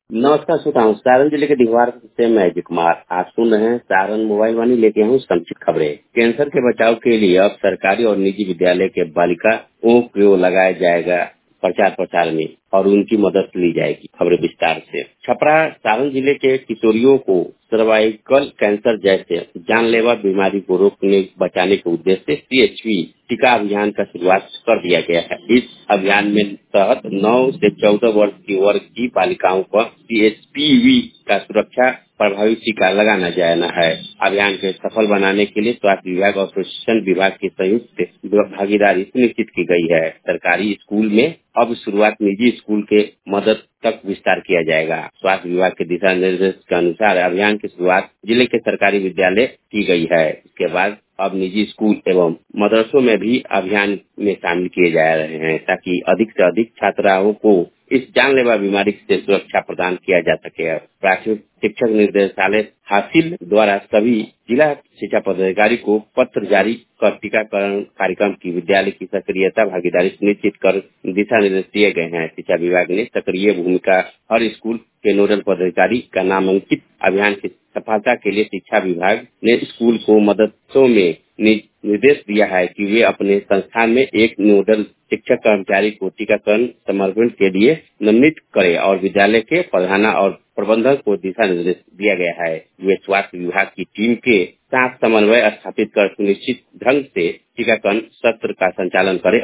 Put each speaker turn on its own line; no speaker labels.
नमस्कार श्रोताओं, सारण जिले के दिघवार से मैं अजय कुमार। आप सुन रहे हैं सारण मोबाइल वाणी, लेके हूँ संक्षिप्त खबरें। कैंसर के बचाव के लिए अब सरकारी और निजी विद्यालय के बालिकाओं को लगाया जाएगा प्रचार प्रसार में और उनकी मदद ली जाएगी। खबरें विस्तार से। छपरा सारण जिले के किशोरियों को सर्वाइकल कैंसर जैसे जानलेवा बीमारी को रोकने बचाने के उद्देश्य से CHP टीका अभियान का शुरुआत कर दिया गया है। इस अभियान में तहत 9 से 14 वर्ष की वर्ग की बालिकाओं पर CHPV का सुरक्षा प्रभावी टीका लगाना जाना है। अभियान के सफल बनाने के लिए स्वास्थ्य विभाग और प्रशासन विभाग की संयुक्त भागीदारी सुनिश्चित की गई है। सरकारी स्कूल में अब शुरुआत निजी स्कूल के मदद तक विस्तार किया जाएगा। स्वास्थ्य विभाग के दिशा निर्देश के अनुसार अभियान की शुरुआत जिले के सरकारी विद्यालय की गई है। इसके बाद अब निजी स्कूल एवं मदरसों में भी अभियान में शामिल किए जा रहे हैं, ताकि अधिक से अधिक छात्राओं को इस जानलेवा बीमारी से सुरक्षा प्रदान किया जा सके। प्राथमिक शिक्षक निर्देशालय हासिल द्वारा सभी जिला शिक्षा पदाधिकारी को पत्र जारी कर टीकाकरण कार्यक्रम की विद्यालय की सक्रियता भागीदारी सुनिश्चित कर दिशा निर्देश दिए गए हैं। शिक्षा विभाग ने सक्रिय भूमिका हर स्कूल के नोडल पदाधिकारी का नामांकित। अभियान की सफलता के लिए शिक्षा विभाग ने स्कूल को मदरसों में निर्देश दिया है कि वे अपने संस्थान में एक नोडल शिक्षक कर्मचारी को टीकाकरण समर्पण के लिए नामित करें और विद्यालय के प्रधान और प्रबंधक को दिशा निर्देश दिया गया है। वे स्वास्थ्य विभाग की टीम के साथ समन्वय स्थापित कर सुनिश्चित ढंग से टीकाकरण सत्र का संचालन करें